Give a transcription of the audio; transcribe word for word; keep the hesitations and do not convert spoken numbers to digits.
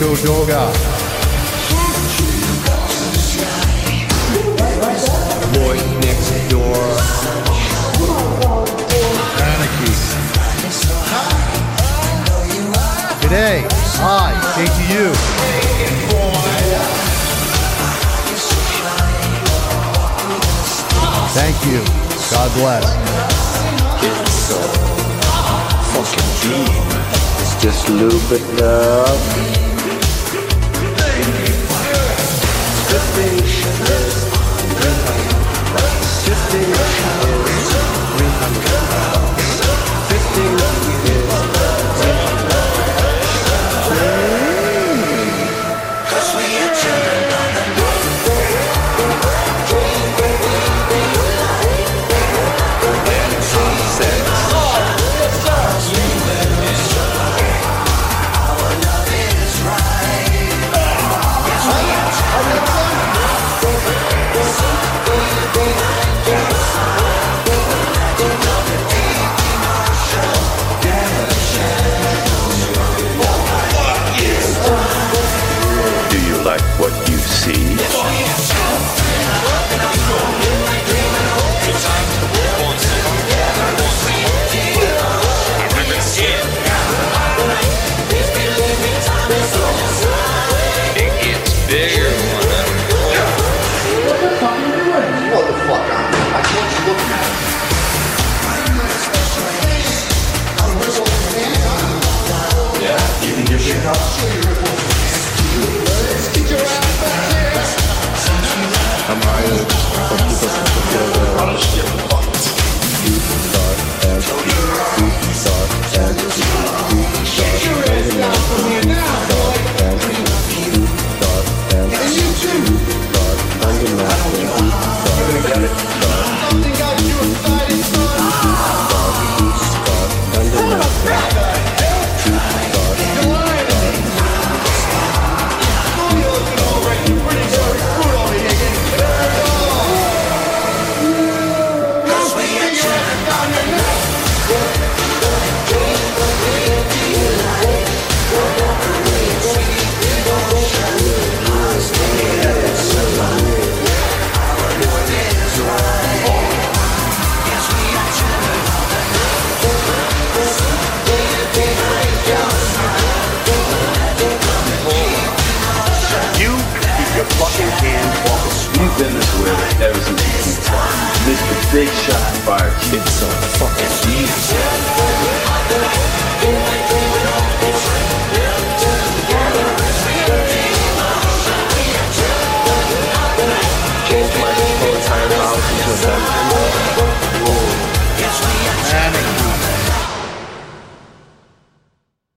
Disco Doga. Boy Next Door. Anarchy. Today, I say to you. Thank you. God bless. It's so fucking deep. It's just a little bit love. Fifteen is three hundred bucks. Fifteen is three hundred bucks. Fifteen is three hundred bucks. Cause we are children of the night. Do you like what you see? It gets bigger whenever. What the fuck are you doing? What the fuck? I'm, I want you looking at it. Yeah, you can give me a cup. Get your ass back here. I'm hired from people to fulfill their roles. You start as you start as you start as you start as you start as you start under nothing. You start Something got you excited, son. you start under nothing. You start You're lying to me. Oh, you're looking all right. You're pretty sure it's food over here getting burned off. Cause we are children down your neck. You keep your fucking hands off us. You've been this way ever since you came from. Mister Big Shot Fire Kid, so fucking deep.